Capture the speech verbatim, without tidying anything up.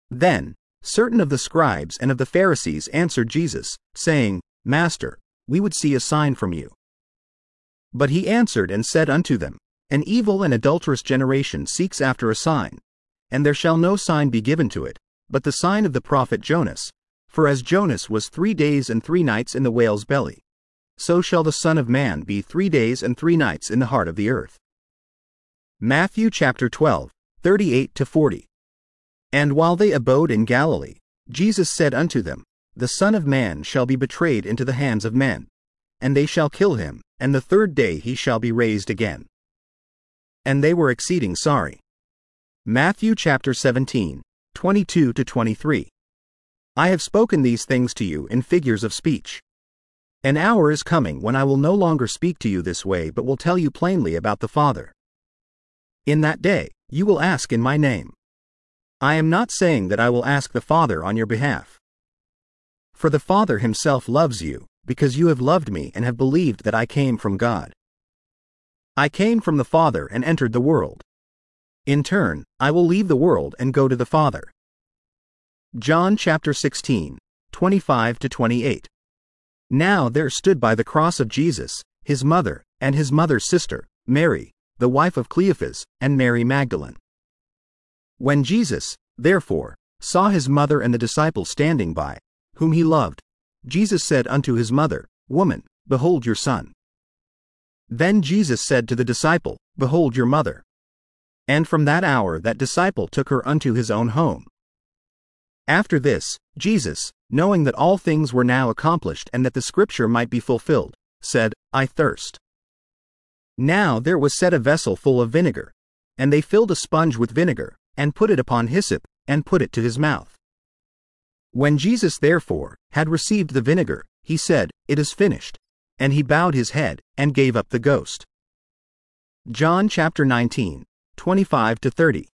Then certain of the scribes and of the Pharisees answered Jesus, saying, Master, we would see a sign from you. But he answered and said unto them, An evil and adulterous generation seeks after a sign, and there shall no sign be given to it, but the sign of the prophet Jonas. For as Jonas was three days and three nights in the whale's belly, so shall the Son of Man be three days and three nights in the heart of the earth. Matthew chapter twelve, thirty-eight to forty. And while they abode in Galilee, Jesus said unto them, The Son of Man shall be betrayed into the hands of men, and they shall kill him, and the third day he shall be raised again. And they were exceeding sorry. Matthew chapter seventeen, twenty-two to twenty-three. I have spoken these things to you in figures of speech. An hour is coming when I will no longer speak to you this way, but will tell you plainly about the Father. In that day, you will ask in my name. I am not saying that I will ask the Father on your behalf. For the Father himself loves you, because you have loved me and have believed that I came from God. I came from the Father and entered the world. In turn, I will leave the world and go to the Father. John chapter sixteen, twenty-five to twenty-eight. Now there stood by the cross of Jesus, his mother, and his mother's sister, Mary, the wife of Cleophas, and Mary Magdalene. When Jesus, therefore, saw his mother and the disciple standing by, whom he loved, Jesus said unto his mother, Woman, behold your son. Then Jesus said to the disciple, Behold your mother. And from that hour that disciple took her unto his own home. After this, Jesus, knowing that all things were now accomplished and that the scripture might be fulfilled, said, I thirst. Now there was set a vessel full of vinegar, and they filled a sponge with vinegar, and put it upon hyssop, and put it to his mouth. When Jesus therefore had received the vinegar, he said, It is finished. And he bowed his head, and gave up the ghost. John chapter nineteen, twenty-five to thirty.